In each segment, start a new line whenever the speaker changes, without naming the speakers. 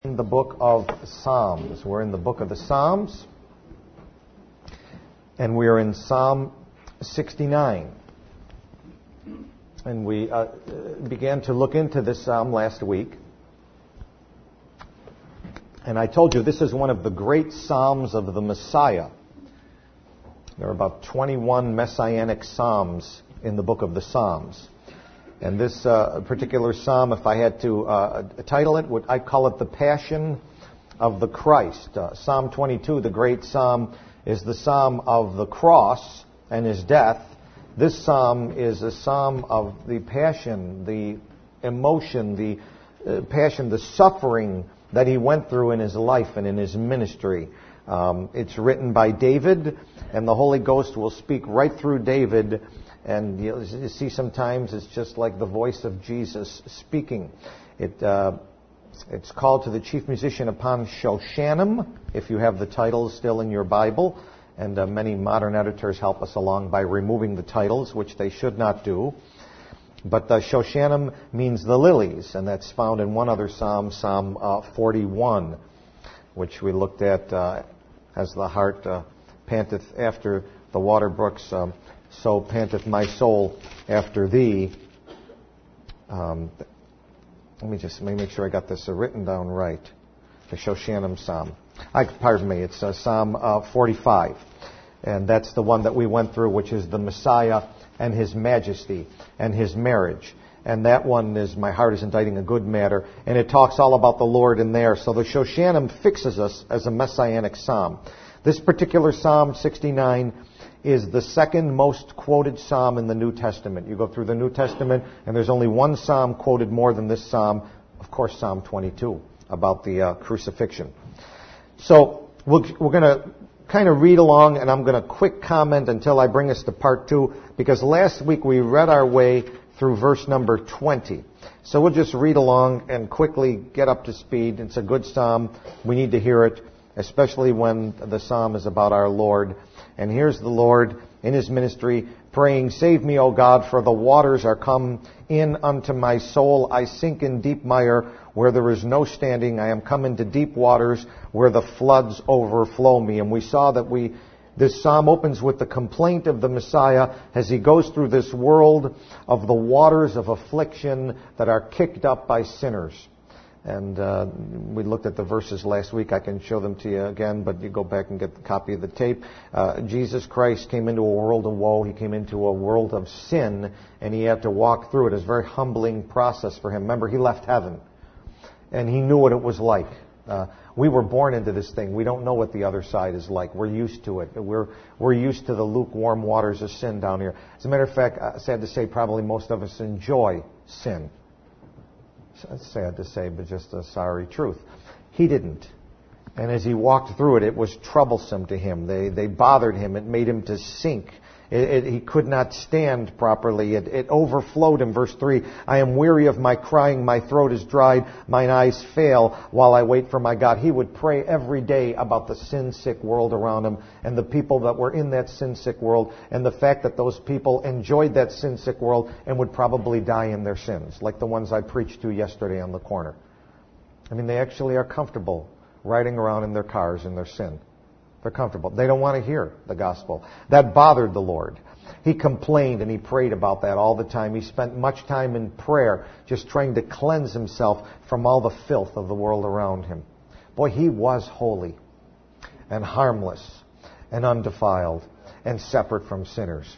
The book of Psalms. We're in the book of the Psalms, and we're in Psalm 69. And we began to look into this psalm last week. And I told you this is one of the great psalms of the Messiah. There are about 21 messianic psalms in the book of the Psalms. And this particular psalm, if I had to title it, I'd call it the Passion of the Christ. Psalm 22, the great psalm, is the psalm of the cross and his death. This psalm is a psalm of the passion, the emotion, the passion, the suffering that he went through in his life and in his ministry. It's written by David, and the Holy Ghost will speak right through David. And you see sometimes it's just like the voice of Jesus speaking. It's called to the chief musician upon Shoshanim, if you have the titles still in your Bible. And many modern editors help us along by removing the titles, which they should not do. But Shoshanim means the lilies, and that's found in one other psalm, Psalm 41, which we looked at as the heart panteth after the water brooks. So panteth my soul after thee. Let me make sure I got this written down right. The Shoshanim Psalm. Pardon me, it's Psalm 45. And that's the one that we went through, which is the Messiah and his majesty and his marriage. And that one is, my heart is inditing a good matter. And it talks all about the Lord in there. So the Shoshanim fixes us as a messianic psalm. This particular Psalm 69 is the second most quoted psalm in the New Testament. You go through the New Testament, and there's only one psalm quoted more than this psalm, of course, Psalm 22, about the crucifixion. So we're going to kind of read along, and I'm going to quick comment until I bring us to part 2, because last week we read our way through verse number 20. So we'll just read along and quickly get up to speed. It's a good psalm. We need to hear it, especially when the psalm is about our Lord. And here's the Lord in his ministry praying, "Save me, O God, for the waters are come in unto my soul. I sink in deep mire where there is no standing. I am come into deep waters where the floods overflow me." And we saw that this psalm opens with the complaint of the Messiah as he goes through this world of the waters of affliction that are kicked up by sinners. And we looked at the verses last week. I can show them to you again, but you go back and get the copy of the tape. Jesus Christ came into a world of woe. He came into a world of sin, and he had to walk through it. It was a very humbling process for him. Remember, he left heaven, and he knew what it was like. We were born into this thing. We don't know what the other side is like. We're used to it. We're used to the lukewarm waters of sin down here. As a matter of fact, sad to say, probably most of us enjoy sin. It's sad to say, but just a sorry truth. He didn't. And as he walked through it, it was troublesome to him. They bothered him. It made him to sink. He could not stand properly. It overflowed him. Verse 3, "I am weary of my crying. My throat is dried. Mine eyes fail while I wait for my God." He would pray every day about the sin-sick world around him and the people that were in that sin-sick world, and the fact that those people enjoyed that sin-sick world and would probably die in their sins, like the ones I preached to yesterday on the corner. I mean, they actually are comfortable riding around in their cars in their sin. They're comfortable. They don't want to hear the gospel. That bothered the Lord. He complained and he prayed about that all the time. He spent much time in prayer just trying to cleanse himself from all the filth of the world around him. Boy, he was holy and harmless and undefiled and separate from sinners.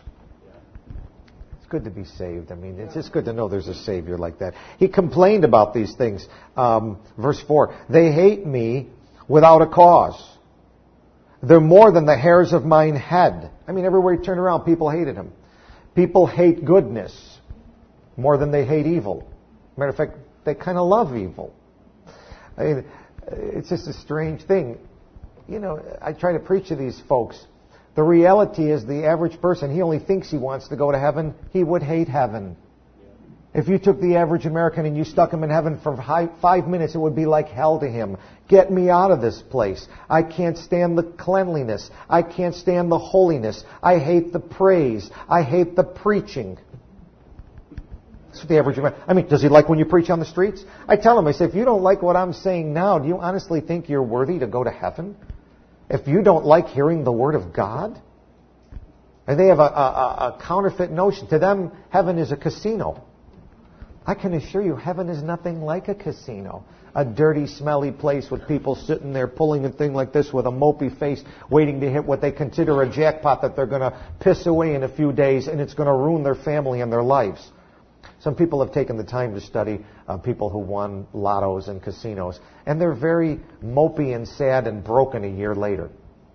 It's good to be saved. I mean, it's just good to know there's a Savior like that. He complained about these things. Verse 4, "They hate me without a cause. They're more than the hairs of mine head." I mean, everywhere he turned around, people hated him. People hate goodness more than they hate evil. Matter of fact, they kind of love evil. I mean, it's just a strange thing. You know, I try to preach to these folks. The reality is the average person, he only thinks he wants to go to heaven. He would hate heaven. If you took the average American and you stuck him in heaven for 5 minutes, it would be like hell to him. Get me out of this place. I can't stand the cleanliness. I can't stand the holiness. I hate the praise. I hate the preaching. That's what the average American... I mean, does he like when you preach on the streets? I tell him, I say, if you don't like what I'm saying now, do you honestly think you're worthy to go to heaven? If you don't like hearing the Word of God? And they have a counterfeit notion. To them, heaven is a casino. I can assure you, heaven is nothing like a casino. A dirty, smelly place with people sitting there pulling a thing like this with a mopey face, waiting to hit what they consider a jackpot that they're going to piss away in a few days, and it's going to ruin their family and their lives. Some people have taken the time to study people who won lottos and casinos, and they're very mopey and sad and broken a year later.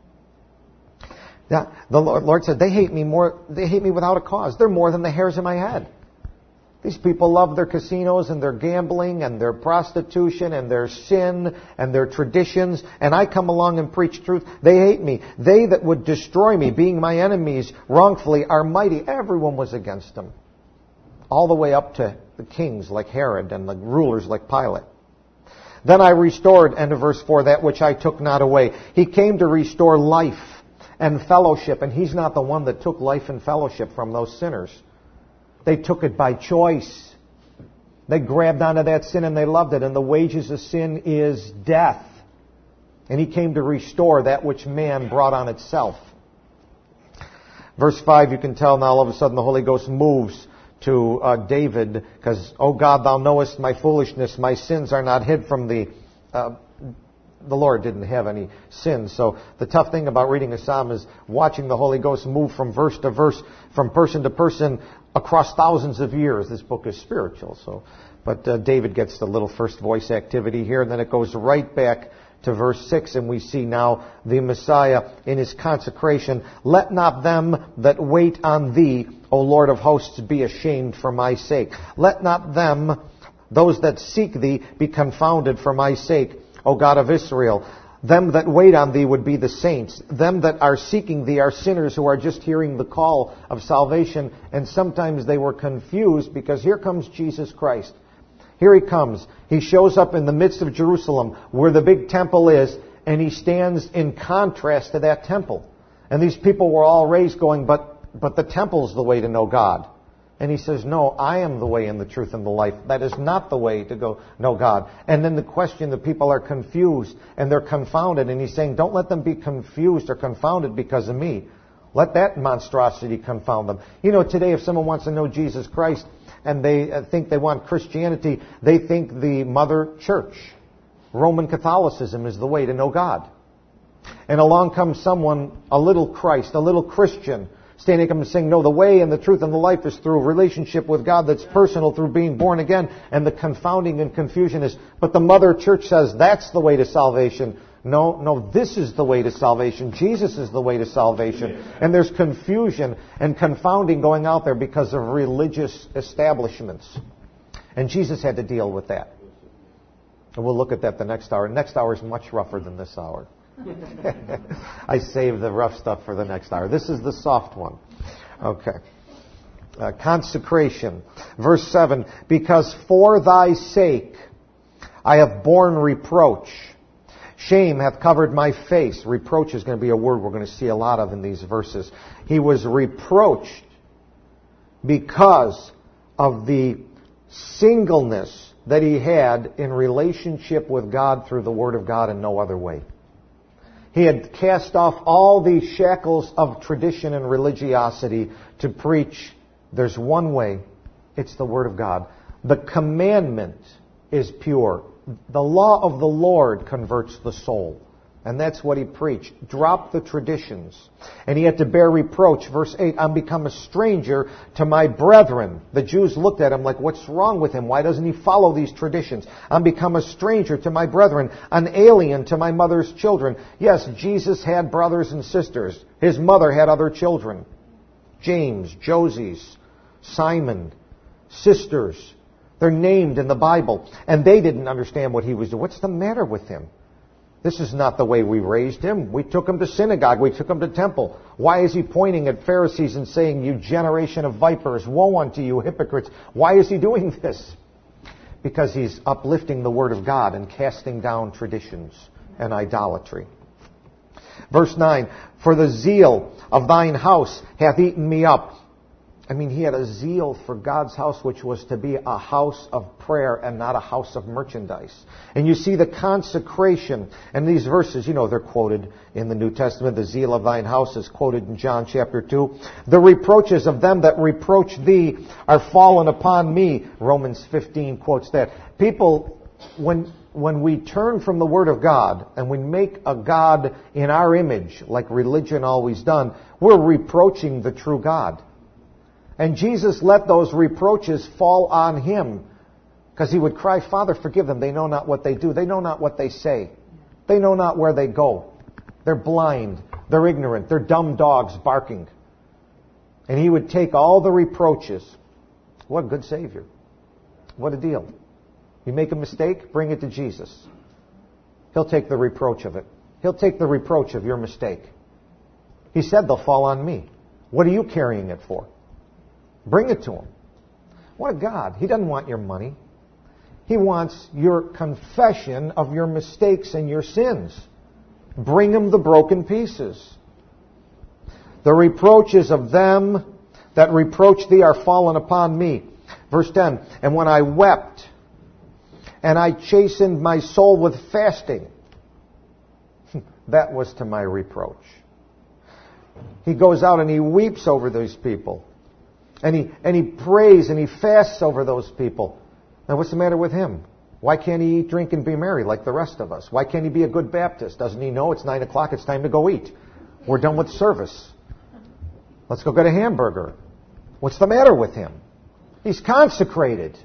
Now, the Lord said, they hate me without a cause. They're more than the hairs of my head. These people love their casinos and their gambling and their prostitution and their sin and their traditions. And I come along and preach truth. They hate me. They that would destroy me, being my enemies wrongfully, are mighty. Everyone was against them. All the way up to the kings like Herod and the rulers like Pilate. Then I restored, end of verse 4, that which I took not away. He came to restore life and fellowship. And He's not the one that took life and fellowship from those sinners. They took it by choice. They grabbed onto that sin and they loved it. And the wages of sin is death. And He came to restore that which man brought on itself. Verse 5, you can tell now all of a sudden the Holy Ghost moves to David, because, O God, Thou knowest my foolishness. My sins are not hid from Thee. The Lord didn't have any sins. So the tough thing about reading a psalm is watching the Holy Ghost move from verse to verse, from person to person, across thousands of years. This book is spiritual. But David gets the little first voice activity here, and then it goes right back to verse 6, and we see now the Messiah in His consecration. Let not them that wait on Thee, O Lord of hosts, be ashamed for my sake. Let not them, those that seek Thee, be confounded for my sake, O God of Israel. Them that wait on Thee would be the saints. Them that are seeking Thee are sinners who are just hearing the call of salvation. And sometimes they were confused because here comes Jesus Christ. Here He comes. He shows up in the midst of Jerusalem where the big temple is, and He stands in contrast to that temple. And these people were all raised going, but the temple's the way to know God. And He says, no, I am the way and the truth and the life. That is not the way to go know God. And then the question, the people are confused and they're confounded. And He's saying, don't let them be confused or confounded because of me. Let that monstrosity confound them. You know, today if someone wants to know Jesus Christ and they think they want Christianity, they think the mother church, Roman Catholicism, is the way to know God. And along comes someone, a little Christ, a little Christian, standing up and saying, no, the way and the truth and the life is through a relationship with God that's personal, through being born again. And the confounding and confusion is, but the mother church says that's the way to salvation. No, this is the way to salvation. Jesus is the way to salvation. And there's confusion and confounding going out there because of religious establishments. And Jesus had to deal with that. And we'll look at that the next hour. Next hour is much rougher than this hour. I saved the rough stuff for the next hour. This is the soft one. Okay. Consecration. Verse 7, because for Thy sake I have borne reproach. Shame hath covered my face. Reproach is going to be a word we're going to see a lot of in these verses. He was reproached because of the singleness that he had in relationship with God through the Word of God and no other way. He had cast off all the shackles of tradition and religiosity to preach, there's one way, it's the Word of God. The commandment is pure. The law of the Lord converts the soul. And that's what he preached. Drop the traditions. And he had to bear reproach. Verse 8, I'm become a stranger to my brethren. The Jews looked at him like, what's wrong with him? Why doesn't he follow these traditions? I'm become a stranger to my brethren, an alien to my mother's children. Yes, Jesus had brothers and sisters. His mother had other children. James, Joses, Simon, sisters. They're named in the Bible. And they didn't understand what he was doing. What's the matter with him? This is not the way we raised him. We took him to synagogue. We took him to temple. Why is he pointing at Pharisees and saying, you generation of vipers, woe unto you hypocrites? Why is he doing this? Because he's uplifting the Word of God and casting down traditions and idolatry. Verse 9, for the zeal of thine house hath eaten me up, I mean, he had a zeal for God's house, which was to be a house of prayer and not a house of merchandise. And you see the consecration. And these verses, you know, they're quoted in the New Testament. The zeal of thine house is quoted in John chapter 2. The reproaches of them that reproach thee are fallen upon me. Romans 15 quotes that. People, when we turn from the Word of God and we make a God in our image, like religion always done, we're reproaching the true God. And Jesus let those reproaches fall on him because he would cry, Father, forgive them. They know not what they do. They know not what they say. They know not where they go. They're blind. They're ignorant. They're dumb dogs barking. And he would take all the reproaches. What a good Savior. What a deal. You make a mistake, bring it to Jesus. He'll take the reproach of it. He'll take the reproach of your mistake. He said they'll fall on me. What are you carrying it for? Bring it to him. What a God. He doesn't want your money. He wants your confession of your mistakes and your sins. Bring him the broken pieces. The reproaches of them that reproach thee are fallen upon me. Verse 10, and when I wept, and I chastened my soul with fasting, that was to my reproach. He goes out and he weeps over these people. And he prays and he fasts over those people. Now what's the matter with him? Why can't he eat, drink, and be merry like the rest of us? Why can't he be a good Baptist? Doesn't he know it's 9 o'clock, it's time to go eat? We're done with service. Let's go get a hamburger. What's the matter with him? He's consecrated.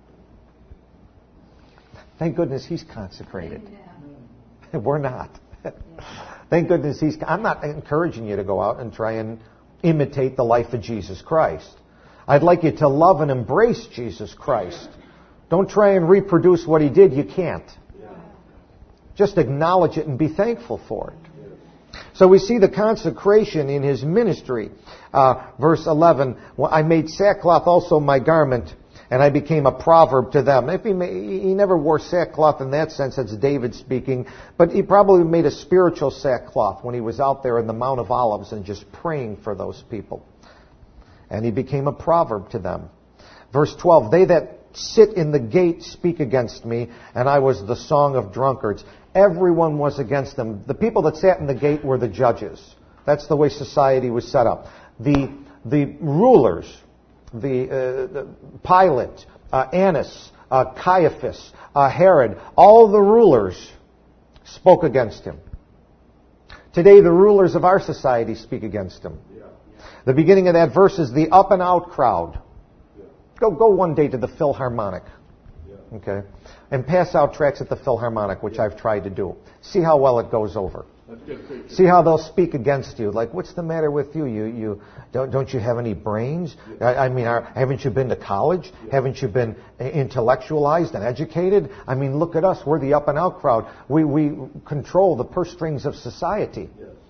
Thank goodness he's consecrated. We're not. Thank goodness I'm not encouraging you to go out and try and imitate the life of Jesus Christ. I'd like you to love and embrace Jesus Christ. Don't try and reproduce what he did. You can't. Just acknowledge it and be thankful for it. So we see the consecration in his ministry. Verse 11, I made sackcloth also my garment, and I became a proverb to them. He never wore sackcloth in that sense. That's David speaking. But he probably made a spiritual sackcloth when he was out there in the Mount of Olives and just praying for those people. And he became a proverb to them. Verse 12, they that sit in the gate speak against me, and I was the song of drunkards. Everyone was against them. The people that sat in the gate were the judges. That's the way society was set up. The rulers, the Pilate, Annas, Caiaphas, Herod, all the rulers spoke against him. Today, the rulers of our society speak against him. The beginning of that verse is the up and out crowd. Go one day to the Philharmonic, okay, and pass out tracts at the Philharmonic, which I've tried to do. See how well it goes over. See how they'll speak against you. Like, what's the matter with you? You don't you have any brains? I mean, haven't you been to college? Haven't you been intellectualized and educated? I mean, look at us. We're the up and out crowd. We control the purse strings of society.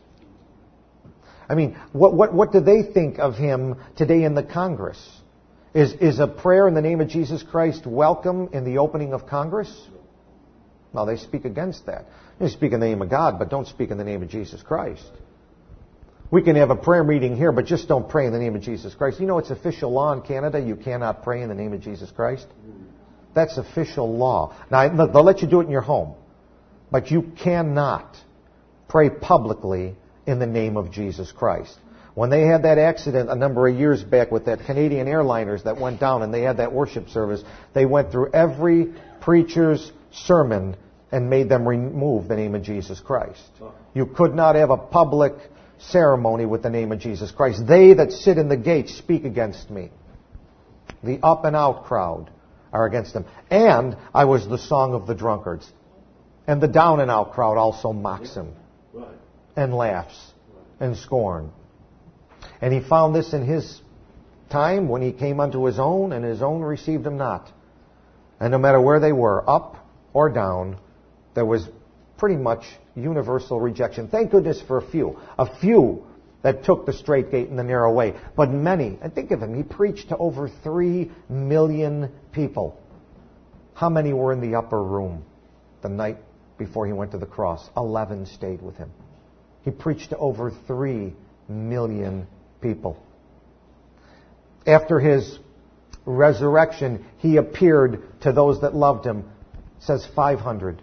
I mean, what do they think of him today in the Congress? Is a prayer in the name of Jesus Christ welcome in the opening of Congress? No, they speak against that. They speak in the name of God, but don't speak in the name of Jesus Christ. We can have a prayer meeting here, but just don't pray in the name of Jesus Christ. You know it's official law in Canada, you cannot pray in the name of Jesus Christ? That's official law. Now, they'll let you do it in your home, but you cannot pray publicly in the name of Jesus Christ. When they had that accident a number of years back with that Canadian airliners that went down and they had that worship service, they went through every preacher's sermon and made them remove the name of Jesus Christ. You could not have a public ceremony with the name of Jesus Christ. They that sit in the gate speak against me. The up and out crowd are against him. And I was the song of the drunkards. And the down and out crowd also mocks him and laughs and scorn. And he found this in his time when he came unto his own, and his own received him not. And no matter where they were, up or down, there was pretty much universal rejection. Thank goodness for a few that took the straight gate and the narrow way. But many, and think of him, he preached to over 3 million people. How many were in the upper room the night before he went to the cross? 11 stayed with him. He preached to over 3 million people. After his resurrection, he appeared to those that loved him. It says 500.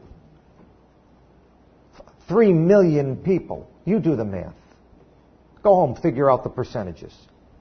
3 million people. You do the math. Go home, figure out the percentages.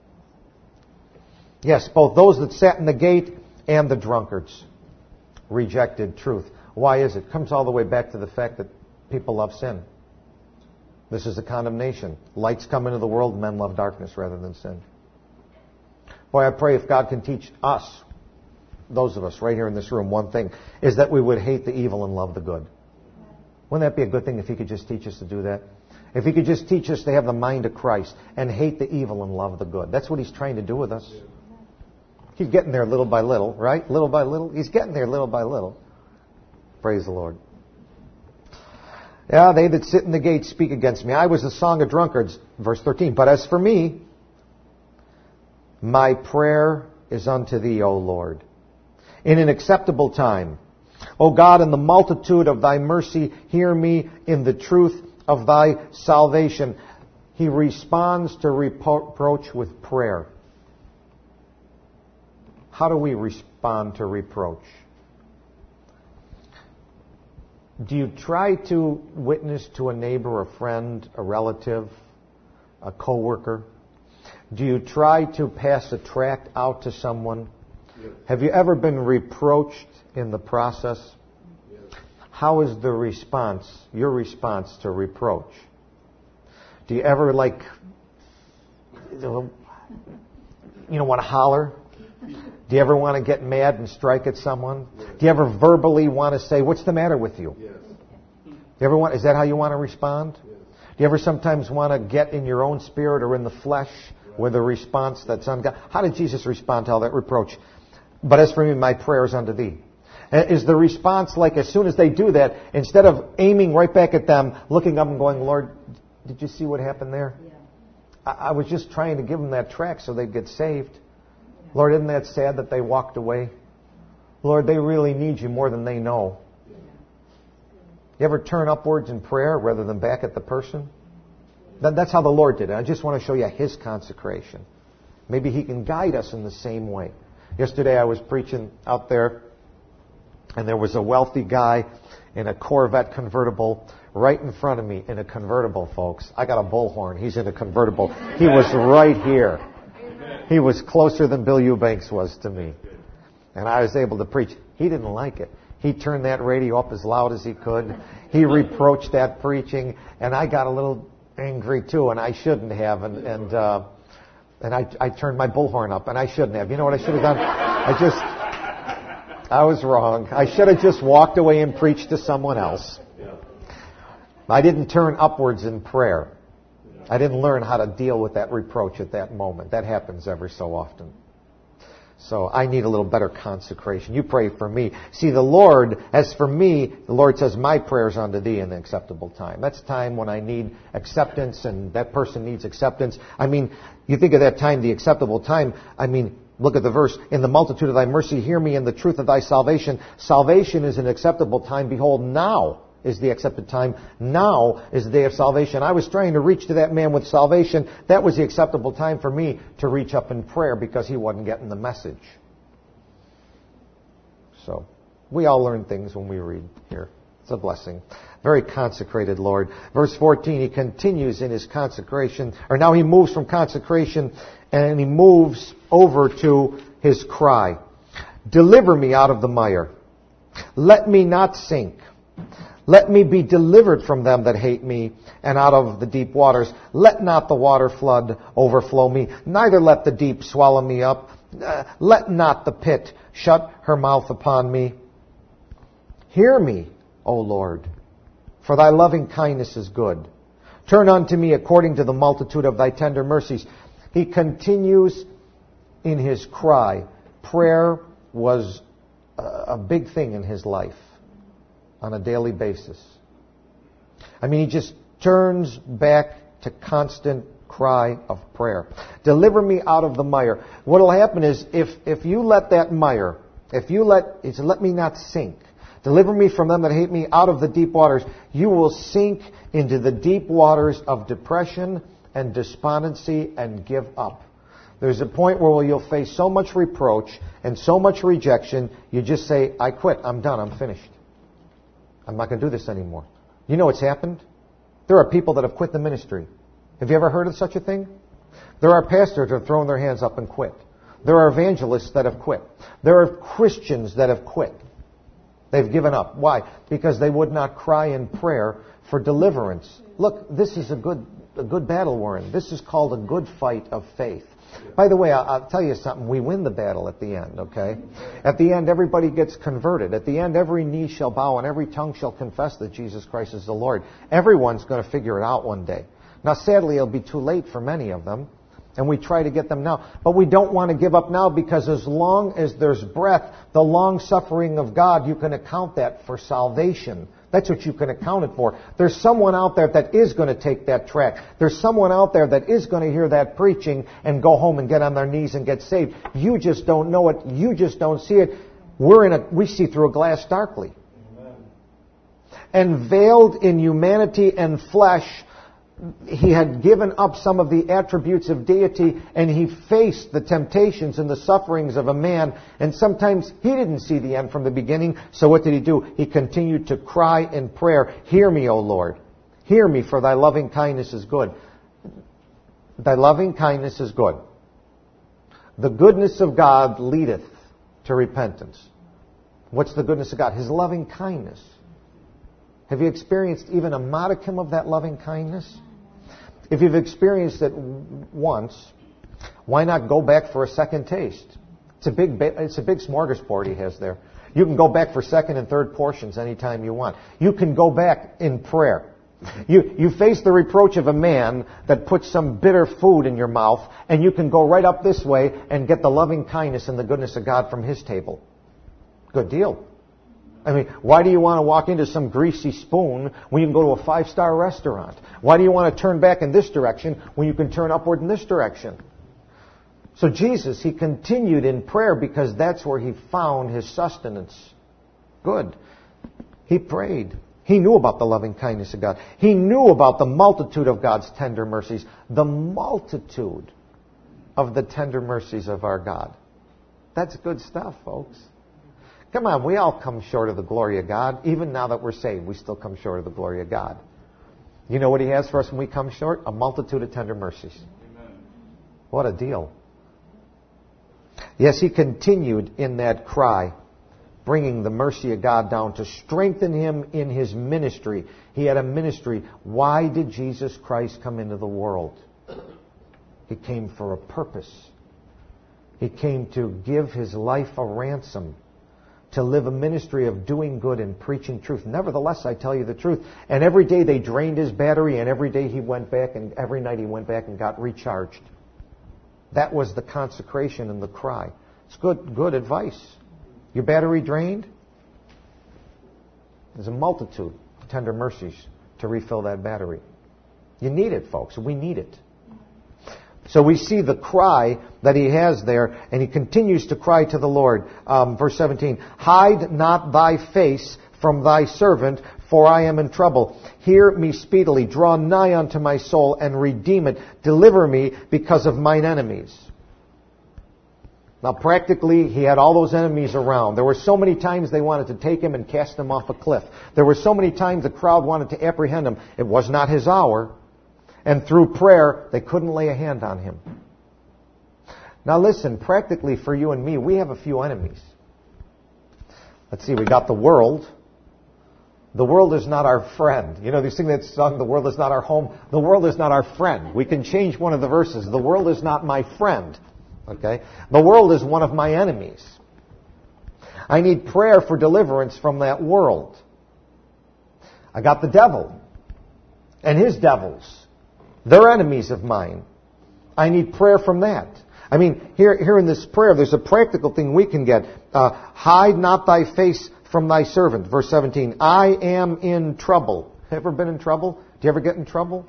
Yes, both those that sat in the gate and the drunkards rejected truth. Why is it? It comes all the way back to the fact that people love sin. This is the condemnation. Light's come into the world, men love darkness rather than sin. Boy, I pray if God can teach us, those of us right here in this room, one thing, is that we would hate the evil and love the good. Wouldn't that be a good thing if He could just teach us to do that? If He could just teach us to have the mind of Christ and hate the evil and love the good. That's what He's trying to do with us. He's getting there little by little, right? Little by little. He's getting there little by little. Praise the Lord. Yeah, they that sit in the gate speak against me. I was the song of drunkards, verse 13. But as for me, my prayer is unto Thee, O Lord, in an acceptable time. O God, in the multitude of Thy mercy, hear me in the truth of Thy salvation. He responds to reproach with prayer. How do we respond to reproach? Do you try to witness to a neighbor, a friend, a relative, a coworker? Do you try to pass a tract out to someone? Yes. Have you ever been reproached in the process? Yes. How is the response, your response to reproach? Do you ever want to holler? Do you ever want to get mad and strike at someone? Yes. Do you ever verbally want to say, "What's the matter with you?" Yes. Is that how you want to respond? Yes. Do you ever sometimes want to get in your own spirit or in the flesh with a response that's ungodly? How did Jesus respond to all that reproach? But as for me, my prayer is unto Thee. Is the response like as soon as they do that, instead of aiming right back at them, looking up and going, "Lord, did you see what happened there? Yeah. I was just trying to give them that tract so they'd get saved. Lord, isn't that sad that they walked away? Lord, they really need You more than they know." You ever turn upwards in prayer rather than back at the person? That's how the Lord did it. I just want to show you His consecration. Maybe He can guide us in the same way. Yesterday I was preaching out there, and there was a wealthy guy in a Corvette convertible right in front of me in a convertible, folks. I got a bullhorn. He's in a convertible. He was right here. He was closer than Bill Eubanks was to me. And I was able to preach. He didn't like it. He turned that radio up as loud as he could. He reproached that preaching, and I got a little angry too, and I shouldn't have. And I turned my bullhorn up, and I shouldn't have. You know what I should have done? I was wrong. I should have just walked away and preached to someone else. I didn't turn upwards in prayer. I didn't learn how to deal with that reproach at that moment. That happens every so often. So I need a little better consecration. You pray for me. See, the Lord, as for me, the Lord says, my prayers unto Thee in the acceptable time. That's time when I need acceptance and that person needs acceptance. I mean, you think of that time, the acceptable time. I mean, look at the verse. In the multitude of Thy mercy, hear me in the truth of Thy salvation. Salvation is an acceptable time. Behold, now is the accepted time. Now is the day of salvation. I was trying to reach to that man with salvation. That was the acceptable time for me to reach up in prayer because he wasn't getting the message. So, we all learn things when we read here. It's a blessing. Very consecrated Lord. Verse 14, He continues in His consecration. Or now He moves from consecration and He moves over to His cry. Deliver me out of the mire. Let me not sink. Let me be delivered from them that hate me, and out of the deep waters. Let not the water flood overflow me, neither let the deep swallow me up. Let not the pit shut her mouth upon me. Hear me, O Lord, for Thy loving kindness is good. Turn unto me according to the multitude of Thy tender mercies. He continues in his cry. Prayer was a big thing in his life. On a daily basis. I mean, he just turns back to constant cry of prayer. Deliver me out of the mire. What will happen is, if you let that mire, he said, let me not sink. Deliver me from them that hate me out of the deep waters. You will sink into the deep waters of depression and despondency and give up. There's a point where you'll face so much reproach and so much rejection, you just say, I quit, I'm done, I'm finished. I'm not going to do this anymore. You know what's happened? There are people that have quit the ministry. Have you ever heard of such a thing? There are pastors that have thrown their hands up and quit. There are evangelists that have quit. There are Christians that have quit. They've given up. Why? Because they would not cry in prayer for deliverance. Look, this is a good battle we're in. This is called a good fight of faith. By the way, I'll tell you something. We win the battle at the end, okay? At the end, everybody gets converted. At the end, every knee shall bow and every tongue shall confess that Jesus Christ is the Lord. Everyone's going to figure it out one day. Now, sadly, it'll be too late for many of them, and we try to get them now. But we don't want to give up now, because as long as there's breath, the long suffering of God, you can account that for salvation. That's what you can account it for. There's someone out there that is going to take that track. There's someone out there that is going to hear that preaching and go home and get on their knees and get saved. You just don't know it. You just don't see it. We see through a glass darkly. Amen. And veiled in humanity and flesh, he had given up some of the attributes of deity, and he faced the temptations and the sufferings of a man. And sometimes he didn't see the end from the beginning. So what did he do? He continued to cry in prayer, hear me, O Lord. Hear me, for thy loving kindness is good. Thy loving kindness is good. The goodness of God leadeth to repentance. What's the goodness of God? His loving kindness. Have you experienced even a modicum of that loving kindness? If you've experienced it once, why not go back for a second taste? It's a big smorgasbord he has there. You can go back for second and third portions anytime you want. You can go back in prayer. You face the reproach of a man that puts some bitter food in your mouth, and you can go right up this way and get the loving kindness and the goodness of God from his table. Good deal. I mean, why do you want to walk into some greasy spoon when you can go to a 5-star restaurant? Why do you want to turn back in this direction when you can turn upward in this direction? So Jesus, he continued in prayer because that's where he found his sustenance. Good. He prayed. He knew about the loving kindness of God. He knew about the multitude of God's tender mercies. The multitude of the tender mercies of our God. That's good stuff, folks. Come on, we all come short of the glory of God. Even now that we're saved, we still come short of the glory of God. You know what he has for us when we come short? A multitude of tender mercies. Amen. What a deal. Yes, he continued in that cry, bringing the mercy of God down to strengthen him in his ministry. He had a ministry. Why did Jesus Christ come into the world? He came for a purpose. He came to give his life a ransom, to live a ministry of doing good and preaching truth. Nevertheless, I tell you the truth. And every day they drained his battery, and every day he went back, and every night he went back and got recharged. That was the consecration and the cry. It's good advice. Your battery drained? There's a multitude of tender mercies to refill that battery. You need it, folks. We need it. So we see the cry that he has there, and he continues to cry to the Lord. Verse 17, hide not thy face from thy servant, for I am in trouble. Hear me speedily, draw nigh unto my soul, and redeem it. Deliver me because of mine enemies. Now practically, he had all those enemies around. There were so many times they wanted to take him and cast him off a cliff. There were so many times the crowd wanted to apprehend him. It was not his hour. And through prayer, they couldn't lay a hand on him. Now listen, practically for you and me, we have a few enemies. Let's see, we got the world. The world is not our friend. You know, they sing that song, the world is not our home. The world is not our friend. We can change one of the verses. The world is not my friend. Okay? The world is one of my enemies. I need prayer for deliverance from that world. I got the devil and his devils. They're enemies of mine. I need prayer from that. I mean, here in this prayer, there's a practical thing we can get. Hide not thy face from thy servant. Verse 17, I am in trouble. Ever been in trouble? Do you ever get in trouble?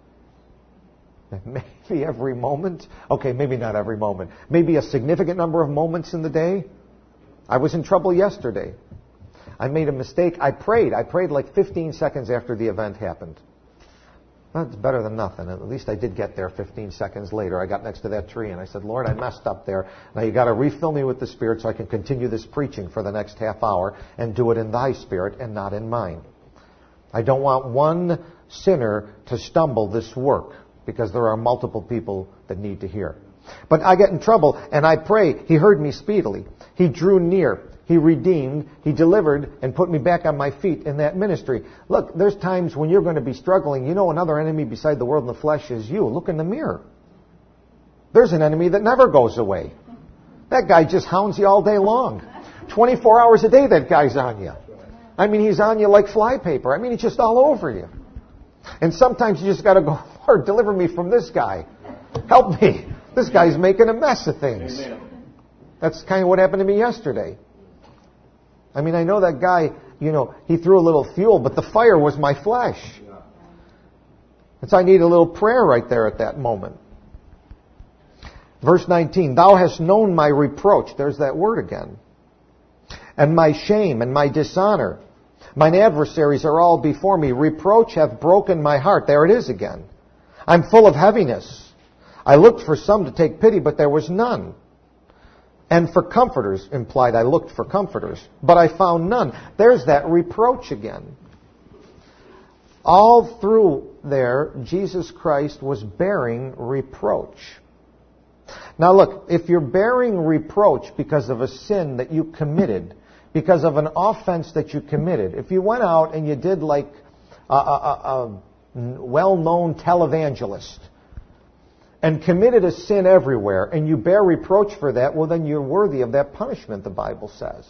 Maybe every moment. Okay, maybe not every moment. Maybe a significant number of moments in the day. I was in trouble yesterday. I made a mistake. I prayed like 15 seconds after the event happened. That's better than nothing. At least I did get there 15 seconds later. I got next to that tree and I said, Lord, I messed up there. Now you got to refill me with the Spirit so I can continue this preaching for the next half hour and do it in thy Spirit and not in mine. I don't want one sinner to stumble this work because there are multiple people that need to hear. But I get in trouble and I pray. He heard me speedily. He drew near. He redeemed, He delivered, and put me back on my feet in that ministry. Look, there's times when you're going to be struggling. You know another enemy beside the world and the flesh is you. Look in the mirror. There's an enemy that never goes away. That guy just hounds you all day long. 24 hours a day that guy's on you. I mean, he's on you like flypaper. I mean, he's just all over you. And sometimes you just got to go, Lord, deliver me from this guy. Help me. This guy's making a mess of things. That's kind of what happened to me yesterday. I mean, I know that guy, he threw a little fuel, but the fire was my flesh. And so I need a little prayer right there at that moment. Verse 19, Thou hast known my reproach. There's that word again. And my shame and my dishonor. Mine adversaries are all before me. Reproach hath broken my heart. There it is again. I'm full of heaviness. I looked for some to take pity, but there was none. And for comforters, implied I looked for comforters, but I found none. There's that reproach again. All through there, Jesus Christ was bearing reproach. Now look, if you're bearing reproach because of a sin that you committed, because of an offense that you committed, if you went out and you did like a well-known televangelist, and committed a sin everywhere, and you bear reproach for that, well, then you're worthy of that punishment, the Bible says.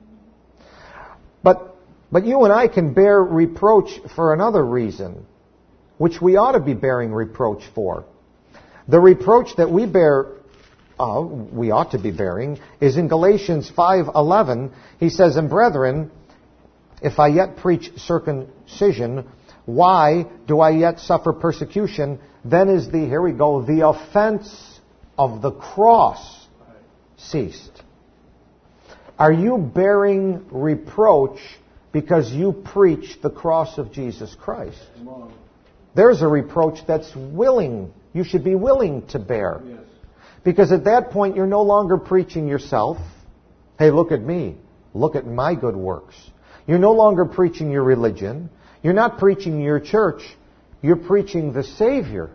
But you and I can bear reproach for another reason, which we ought to be bearing reproach for. The reproach that we ought to be bearing, is in Galatians 5:11. He says, And brethren, if I yet preach circumcision, why do I yet suffer persecution? Then is the offense of the cross ceased. Are you bearing reproach because you preach the cross of Jesus Christ? There's a reproach that's willing. You should be willing to bear. Because at that point, you're no longer preaching yourself. Hey, look at me. Look at my good works. You're no longer preaching your religion. You're not preaching your church. You're preaching the Savior.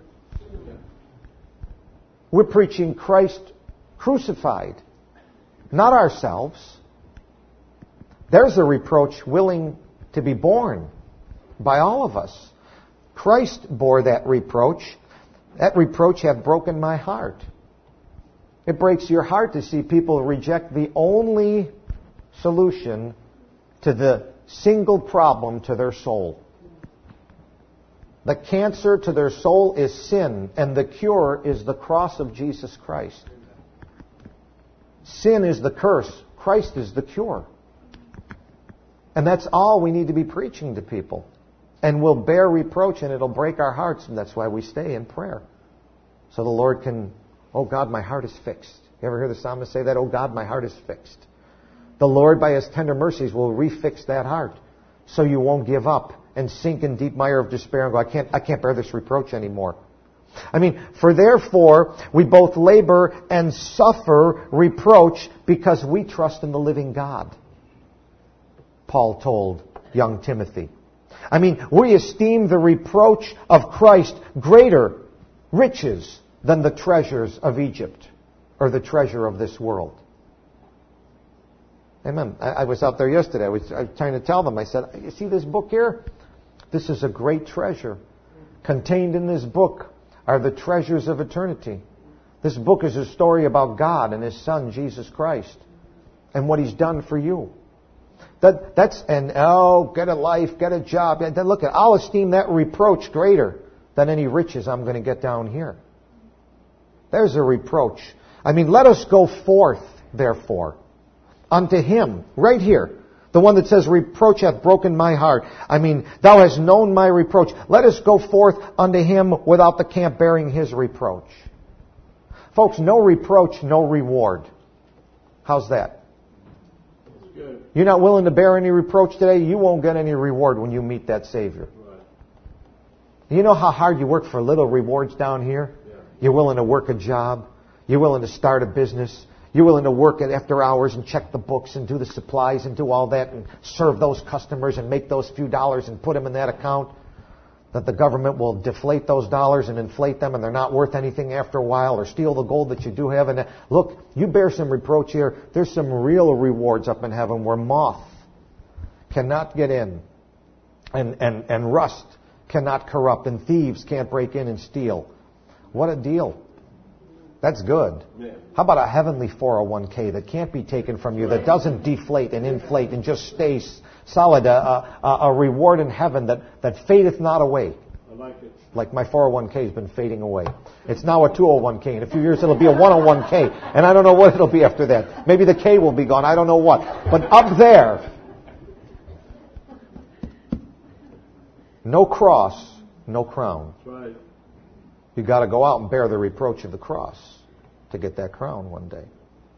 We're preaching Christ crucified, not ourselves. There's a reproach willing to be borne by all of us. Christ bore that reproach. That reproach hath broken my heart. It breaks your heart to see people reject the only solution to the single problem to their soul. The cancer to their soul is sin, and the cure is the cross of Jesus Christ. Sin is the curse. Christ is the cure. And that's all we need to be preaching to people. And we'll bear reproach, and it'll break our hearts, and that's why we stay in prayer. So the Lord can, oh God, my heart is fixed. You ever hear the psalmist say that? Oh God, my heart is fixed. The Lord, by His tender mercies, will refix that heart so you won't give up and sink in deep mire of despair and go, I can't bear this reproach anymore. I mean, for therefore we both labor and suffer reproach because we trust in the living God, Paul told young Timothy. I mean, we esteem the reproach of Christ greater riches than the treasures of Egypt or the treasure of this world. Amen. I was out there yesterday. I was trying to tell them. I said, you see this book here? This is a great treasure. Contained in this book are the treasures of eternity. This book is a story about God and His Son, Jesus Christ, and what He's done for you. Get a life, get a job. Look, I'll esteem that reproach greater than any riches I'm going to get down here. There's a reproach. I mean, let us go forth, therefore, unto Him, right here. The one that says, reproach hath broken my heart. I mean, thou hast known my reproach. Let us go forth unto Him without the camp bearing His reproach. Folks, no reproach, no reward. How's that? Good. You're not willing to bear any reproach today, you won't get any reward when you meet that Savior. Right. You know how hard you work for little rewards down here? Yeah. You're willing to work a job. You're willing to start a business. You're willing to work it after hours and check the books and do the supplies and do all that and serve those customers and make those few dollars and put them in that account. That the government will deflate those dollars and inflate them and they're not worth anything after a while, or steal the gold that you do have. And look, you bear some reproach here. There's some real rewards up in heaven where moth cannot get in and rust cannot corrupt and thieves can't break in and steal. What a deal. That's good. Yeah. How about a heavenly 401k that can't be taken from you, that doesn't deflate and inflate and just stays solid, a reward in heaven that fadeth not away. I like it. Like my 401k has been fading away. It's now a 201k. In a few years it'll be a 101k. And I don't know what it'll be after that. Maybe the K will be gone. I don't know what. But up there, no cross, no crown. That's right. You got to go out and bear the reproach of the cross to get that crown one day.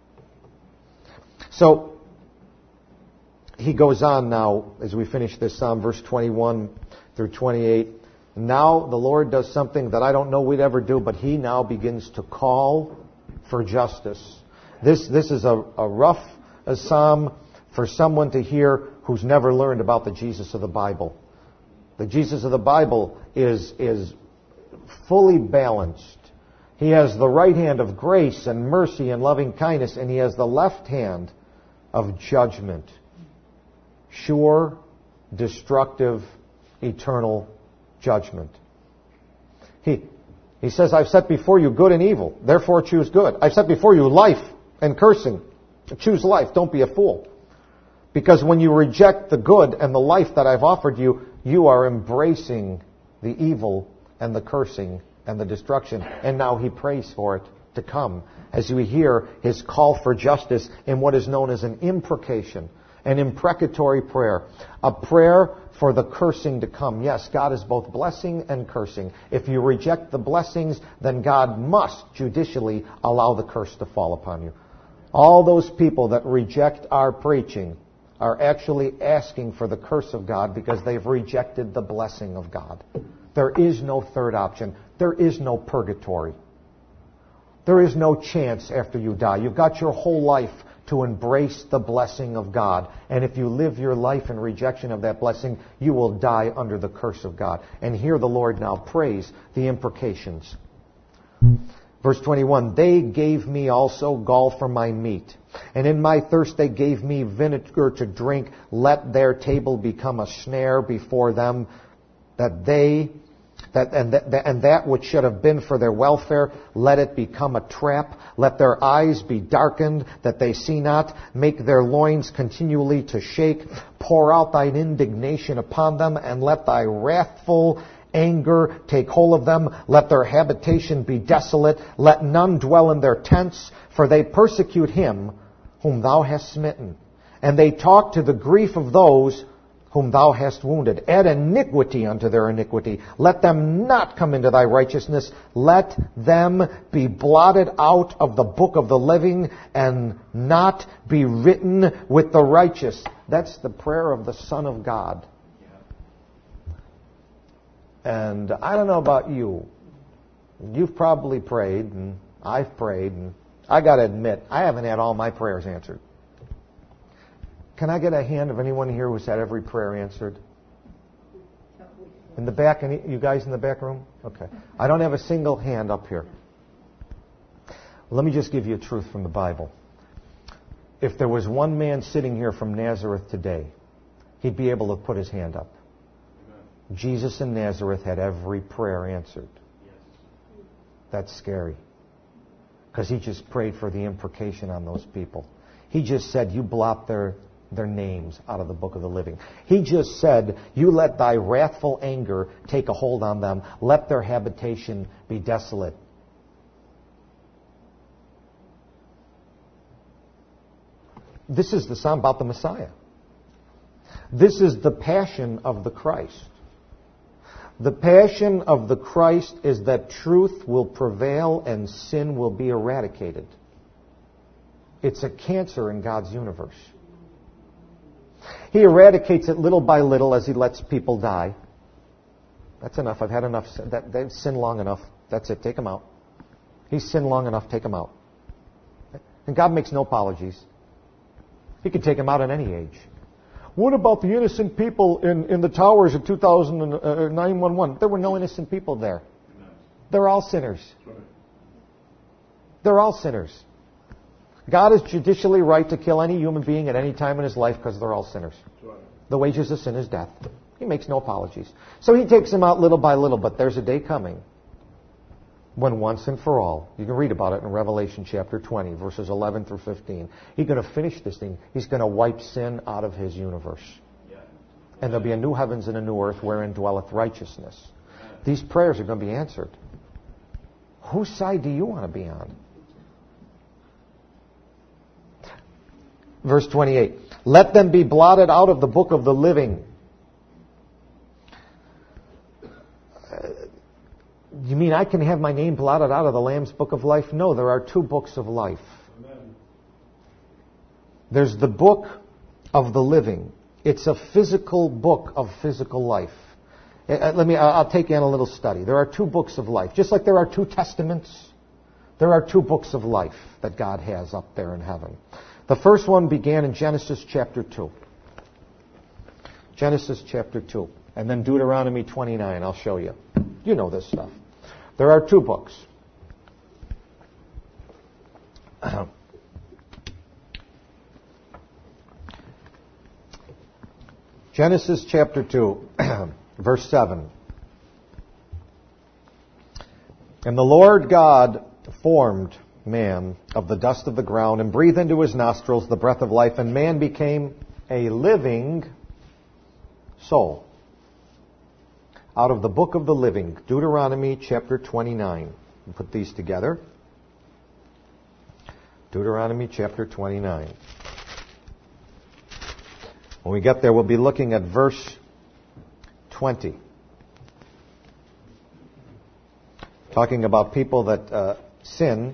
So he goes on now as we finish this Psalm, verse 21 through 28. Now the Lord does something that I don't know we'd ever do, but he now begins to call for justice. This is a rough psalm for someone to hear who's never learned about the Jesus of the Bible. The Jesus of the Bible is fully balanced. He has the right hand of grace and mercy and loving kindness, and he has the left hand of judgment. Sure, destructive, eternal judgment. He says, I've set before you good and evil, therefore choose good. I've set before you life and cursing. Choose life, don't be a fool. Because when you reject the good and the life that I've offered you, you are embracing the evil and the cursing and the destruction. And now he prays for it to come, as we hear his call for justice in what is known as an imprecation, an imprecatory prayer, a prayer for the cursing to come. Yes, God is both blessing and cursing. If you reject the blessings, then God must judicially allow the curse to fall upon you. All those people that reject our preaching are actually asking for the curse of God because they've rejected the blessing of God. There is no third option. There is no purgatory. There is no chance after you die. You've got your whole life to embrace the blessing of God. And if you live your life in rejection of that blessing, you will die under the curse of God. And here the Lord now prays the imprecations. Verse 21, they gave me also gall for my meat, and in my thirst they gave me vinegar to drink. Let their table become a snare before them, that which should have been for their welfare, let it become a trap. Let their eyes be darkened, that they see not. Make their loins continually to shake. Pour out thine indignation upon them, and let thy wrathful anger take hold of them. Let their habitation be desolate. Let none dwell in their tents, for they persecute him whom thou hast smitten. And they talk to the grief of those whom thou hast wounded. Add iniquity unto their iniquity. Let them not come into thy righteousness. Let them be blotted out of the book of the living and not be written with the righteous. That's the prayer of the Son of God. And I don't know about you. You've probably prayed, and I've prayed, and I got to admit, I haven't had all my prayers answered. Can I get a hand of anyone here who's had every prayer answered? In the back, you guys in the back room? Okay. I don't have a single hand up here. Let me just give you a truth from the Bible. If there was one man sitting here from Nazareth today, he'd be able to put his hand up. Jesus in Nazareth had every prayer answered. That's scary. Because he just prayed for the imprecation on those people. He just said, you blot their names out of the book of the living. He just said, you let thy wrathful anger take a hold on them. Let their habitation be desolate. This is the psalm about the Messiah. This is the passion of the Christ. The passion of the Christ is that truth will prevail and sin will be eradicated. It's a cancer in God's universe. He eradicates it little by little as he lets people die. That's enough. I've had enough. They've sinned long enough. That's it. Take him out. He's sinned long enough. Take him out. And God makes no apologies. He could take him out at any age. What about the innocent people in the towers of 911? There were no innocent people there. They're all sinners. They're all sinners. God is judicially right to kill any human being at any time in his life because they're all sinners. The wages of sin is death. He makes no apologies. So he takes them out little by little, but there's a day coming when once and for all, you can read about it in Revelation chapter 20, verses 11 through 15. He's going to finish this thing. He's going to wipe sin out of his universe. And there'll be a new heavens and a new earth wherein dwelleth righteousness. These prayers are going to be answered. Whose side do you want to be on? Verse 28. Let them be blotted out of the book of the living. You mean I can have my name blotted out of the Lamb's book of life? No, there are two books of life. Amen. There's the book of the living. It's a physical book of physical life. I'll take you on a little study. There are two books of life. Just like there are two testaments, there are two books of life that God has up there in heaven. The first one began in Genesis chapter 2. Genesis chapter 2. And then Deuteronomy 29. I'll show you. You know this stuff. There are two books. Genesis chapter 2, verse 7. And the Lord God formed man of the dust of the ground and breathed into his nostrils the breath of life, and man became a living soul. Out of the book of the living, Deuteronomy chapter 29. We'll put these together. Deuteronomy chapter 29. When we get there, we'll be looking at verse 20. Talking about people that sin.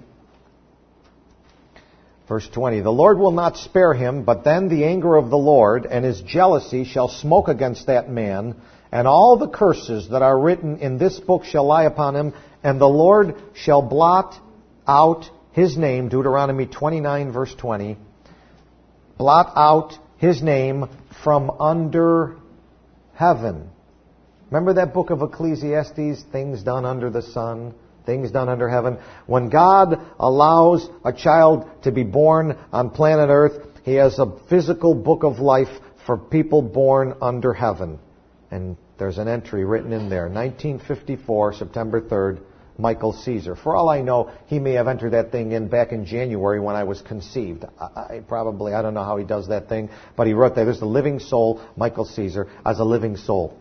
Verse 20. The Lord will not spare him, but then the anger of the Lord and his jealousy shall smoke against that man, and all the curses that are written in this book shall lie upon him, and the Lord shall blot out his name, Deuteronomy 29, verse 20, blot out his name from under heaven. Remember that book of Ecclesiastes, things done under the sun, things done under heaven? When God allows a child to be born on planet Earth, he has a physical book of life for people born under heaven. And there's an entry written in there, 1954, September 3rd, Michael Caesar. For all I know, he may have entered that thing in back in January when I was conceived. I don't know how he does that thing, but he wrote there's the living soul, Michael Caesar, as a living soul.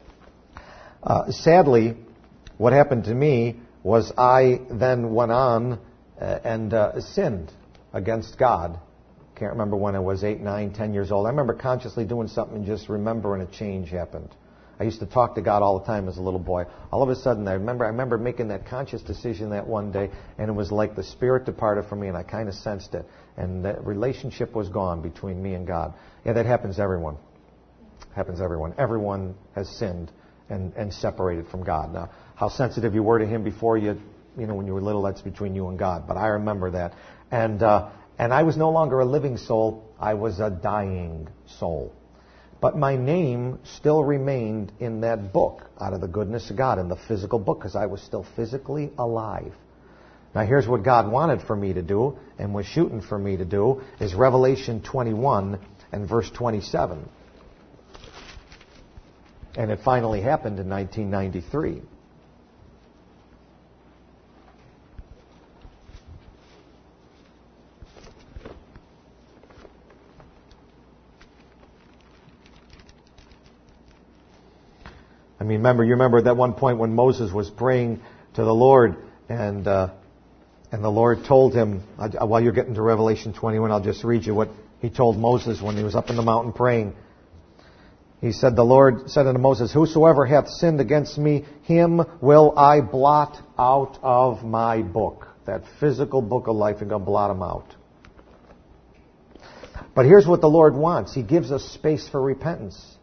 Sadly, what happened to me was I then went on and sinned against God. Can't remember when I was 8, 9, 10 years old. I remember consciously doing something and just remembering a change happened. I used to talk to God all the time as a little boy. All of a sudden, I remember making that conscious decision that one day, and it was like the Spirit departed from me, and I kind of sensed it. And that relationship was gone between me and God. Yeah, that happens to everyone. Happens to everyone. Everyone has sinned and separated from God. Now, how sensitive you were to Him before when you were little, that's between you and God. But I remember that. And I was no longer a living soul. I was a dying soul. But my name still remained in that book, out of the goodness of God, in the physical book, because I was still physically alive. Now here's what God wanted for me to do, and was shooting for me to do, is Revelation 21 and verse 27. And it finally happened in 1993. You remember at that one point when Moses was praying to the Lord, and the Lord told him, while you're getting to Revelation 21, I'll just read you what He told Moses when he was up in the mountain praying. He said, the Lord said unto Moses, whosoever hath sinned against me, him will I blot out of my book. That physical book of life, and going to blot him out. But here's what the Lord wants. He gives us space for repentance.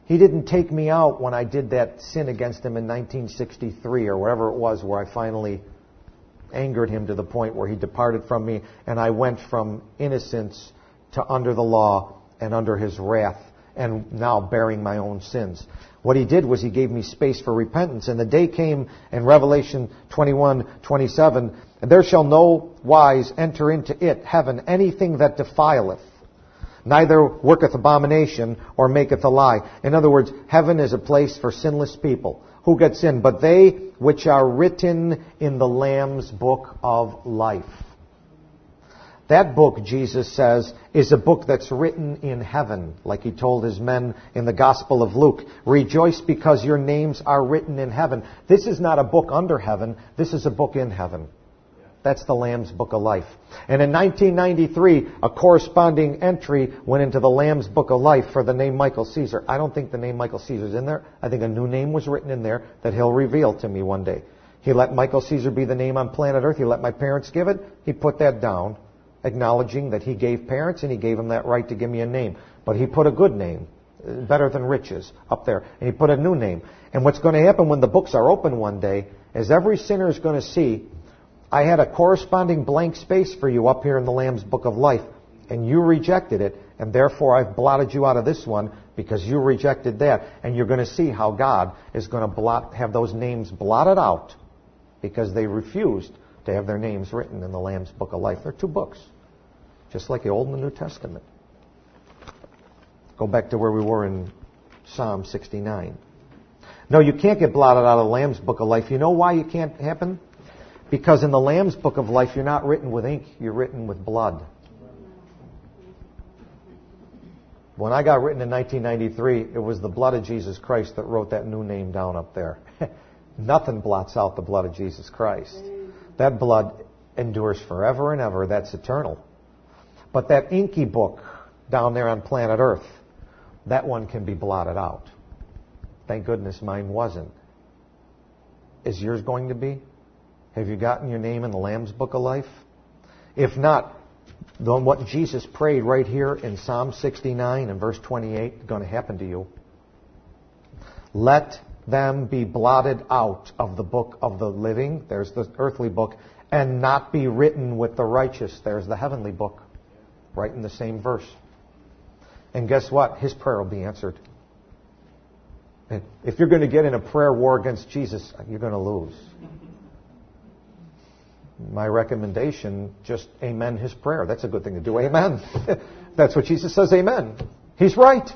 He didn't take me out when I did that sin against Him in 1963 or wherever it was where I finally angered Him to the point where He departed from me and I went from innocence to under the law and under His wrath and now bearing my own sins. What He did was He gave me space for repentance. And the day came in Revelation 21:27, there shall no wise enter into it, heaven, anything that defileth, neither worketh abomination or maketh a lie. In other words, heaven is a place for sinless people. Who gets in? But they which are written in the Lamb's book of life. That book, Jesus says, is a book that's written in heaven, like He told His men in the Gospel of Luke. Rejoice because your names are written in heaven. This is not a book under heaven. This is a book in heaven. That's the Lamb's Book of Life. And in 1993, a corresponding entry went into the Lamb's Book of Life for the name Michael Caesar. I don't think the name Michael Caesar is in there. I think a new name was written in there that He'll reveal to me one day. He let Michael Caesar be the name on planet Earth. He let my parents give it. He put that down, acknowledging that He gave parents and He gave them that right to give me a name. But He put a good name, better than riches, up there. And He put a new name. And what's going to happen when the books are open one day is every sinner is going to see, I had a corresponding blank space for you up here in the Lamb's Book of Life, and you rejected it, and therefore I've blotted you out of this one because you rejected that. And you're going to see how God is going to have those names blotted out because they refused to have their names written in the Lamb's Book of Life. They're two books, just like the Old and the New Testament. Go back to where we were in Psalm 69. No, you can't get blotted out of the Lamb's Book of Life. You know why it can't happen? Because in the Lamb's Book of Life, you're not written with ink, you're written with blood. When I got written in 1993, it was the blood of Jesus Christ that wrote that new name down up there. Nothing blots out the blood of Jesus Christ. That blood endures forever and ever. That's eternal. But that inky book down there on planet Earth, that one can be blotted out. Thank goodness mine wasn't. Is yours going to be? Have you gotten your name in the Lamb's Book of Life? If not, then what Jesus prayed right here in Psalm 69 and verse 28 is going to happen to you. Let them be blotted out of the book of the living, there's the earthly book, and not be written with the righteous, there's the heavenly book, right in the same verse. And guess what? His prayer will be answered. And if you're going to get in a prayer war against Jesus, you're going to lose. My recommendation, just amen His prayer. That's a good thing to do. Amen. That's what Jesus says, amen. He's right.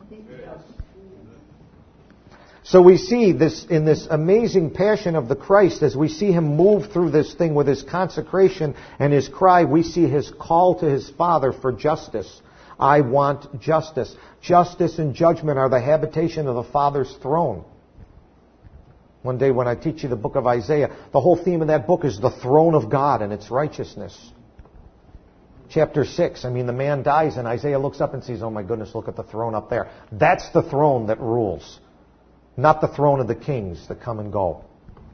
So we see this in this amazing passion of the Christ, as we see Him move through this thing with His consecration and His cry, we see His call to His Father for justice. I want justice. Justice and judgment are the habitation of the Father's throne. One day when I teach you the book of Isaiah, the whole theme of that book is the throne of God and its righteousness. Chapter 6, the man dies and Isaiah looks up and sees, oh my goodness, look at the throne up there. That's the throne that rules, not the throne of the kings that come and go.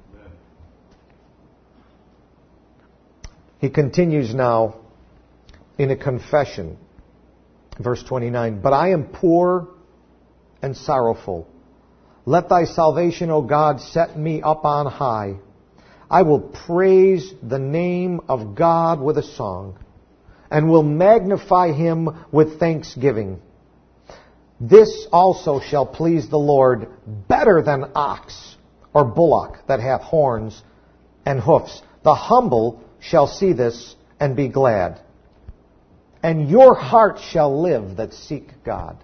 He continues now in a confession. Verse 29, but I am poor and sorrowful. Let thy salvation, O God, set me up on high. I will praise the name of God with a song, and will magnify Him with thanksgiving. This also shall please the Lord better than ox or bullock that hath horns and hoofs. The humble shall see this and be glad. And your heart shall live that seek God.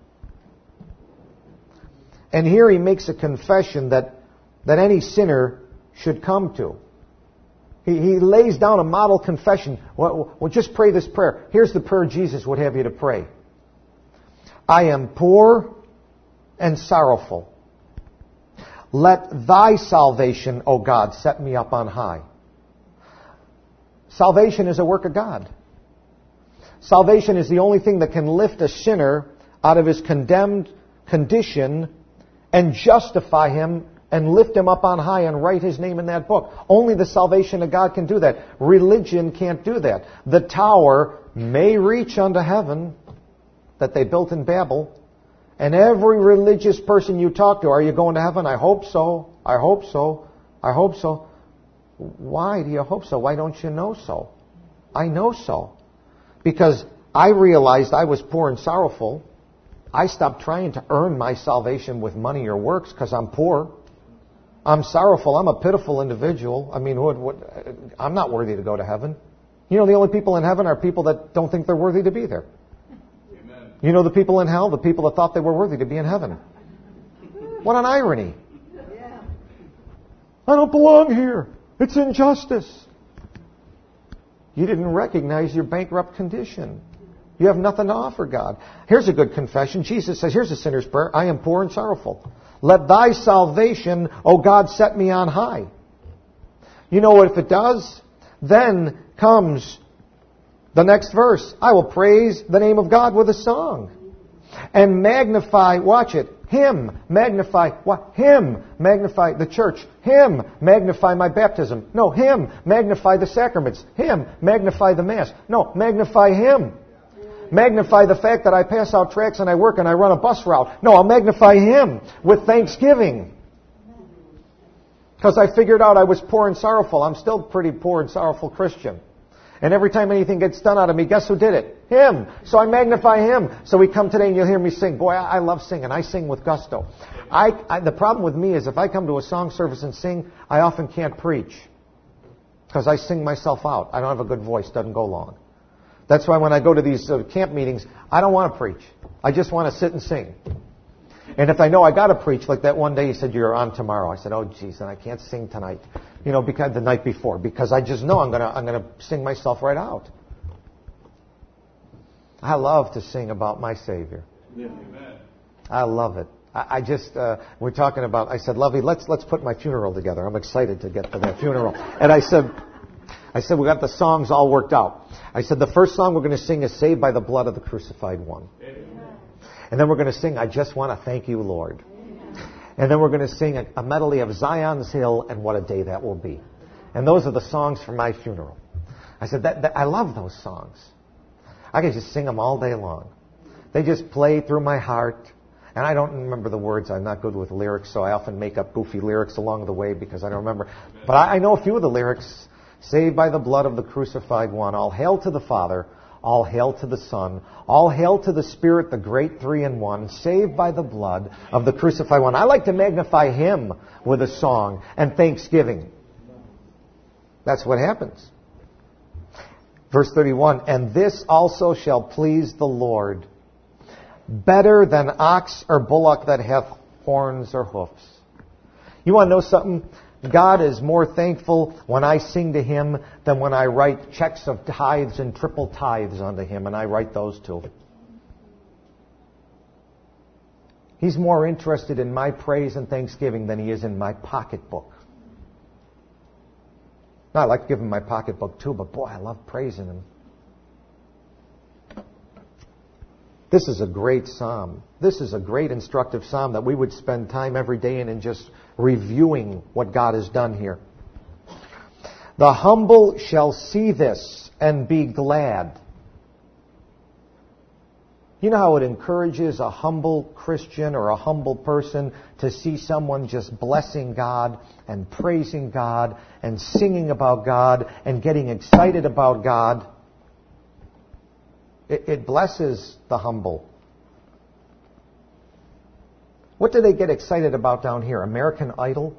And here he makes a confession that any sinner should come to. He lays down a model confession. Well, just pray this prayer. Here's the prayer Jesus would have you to pray. I am poor and sorrowful. Let thy salvation, O God, set me up on high. Salvation is a work of God. Salvation is the only thing that can lift a sinner out of his condemned condition and justify him and lift him up on high and write his name in that book. Only the salvation of God can do that. Religion can't do that. The tower may reach unto heaven that they built in Babel, And every religious person you talk to, are you going to heaven? I hope so. I hope so. I hope so. Why do you hope so? Why don't you know so? I know so. Because I realized I was poor and sorrowful. I stopped trying to earn my salvation with money or works because I'm poor. I'm sorrowful. I'm a pitiful individual. I mean, I'm not worthy to go to heaven. You know, the only people in heaven are people that don't think they're worthy to be there. Amen. You know the people in hell? The people that thought they were worthy to be in heaven. What an irony. Yeah. I don't belong here. It's injustice. You didn't recognize your bankrupt condition. You have nothing to offer God. Here's a good confession. Jesus says, here's a sinner's prayer. I am poor and sorrowful. Let thy salvation, O God, set me on high. You know what if it does? Then comes the next verse. I will praise the name of God with a song. And magnify, watch it, Him. Magnify, what? Him. Magnify the church. Him. Magnify my baptism. No, Him. Magnify the sacraments. Him. Magnify the Mass. No, magnify Him. Magnify the fact that I pass out tracts and I work and I run a bus route. No, I'll magnify Him with thanksgiving. Because I figured out I was poor and sorrowful. I'm still a pretty poor and sorrowful Christian. And every time anything gets done out of me, guess who did it? Him. So I magnify Him. So we come today and you'll hear me sing. Boy, I love singing. I sing with gusto. The problem with me is if I come to a song service and sing, I often can't preach. Because I sing myself out. I don't have a good voice. Doesn't go long. That's why when I go to these camp meetings, I don't want to preach. I just want to sit and sing. And if I know I got to preach, like that one day he said, you're on tomorrow. I said, oh, geez, and I can't sing tonight. You know, because the night before. Because I just know I'm gonna sing myself right out. I love to sing about my Savior. Amen. I love it. We're talking about, I said, Lovey, let's put my funeral together. I'm excited to get to that funeral. And I said, we got the songs all worked out. I said, the first song we're going to sing is Saved by the Blood of the Crucified One. Amen. And then we're going to sing, I Just Want to Thank You, Lord. Amen. And then we're going to sing a medley of Zion's Hill and What a Day That Will Be. And those are the songs for my funeral. I said, I love those songs. I can just sing them all day long. They just play through my heart. And I don't remember the words. I'm not good with lyrics, so I often make up goofy lyrics along the way because I don't remember. But I know a few of the lyrics. Saved by the blood of the crucified one. All hail to the Father. All hail to the Son. All hail to the Spirit, the great three in one. Saved by the blood of the crucified one. I like to magnify Him with a song and thanksgiving. That's what happens. Verse 31. And this also shall please the Lord, better than ox or bullock that hath horns or hoofs. You want to know something? God is more thankful when I sing to Him than when I write checks of tithes and triple tithes unto Him, and I write those too. He's more interested in my praise and thanksgiving than He is in my pocketbook. Now, I like to give Him my pocketbook too, but boy, I love praising Him. This is a great psalm. This is a great instructive psalm that we would spend time every day in and just reviewing what God has done here. The humble shall see this and be glad. You know how it encourages a humble Christian or a humble person to see someone just blessing God and praising God and singing about God and getting excited about God. It blesses the humble. What do they get excited about down here? American Idol?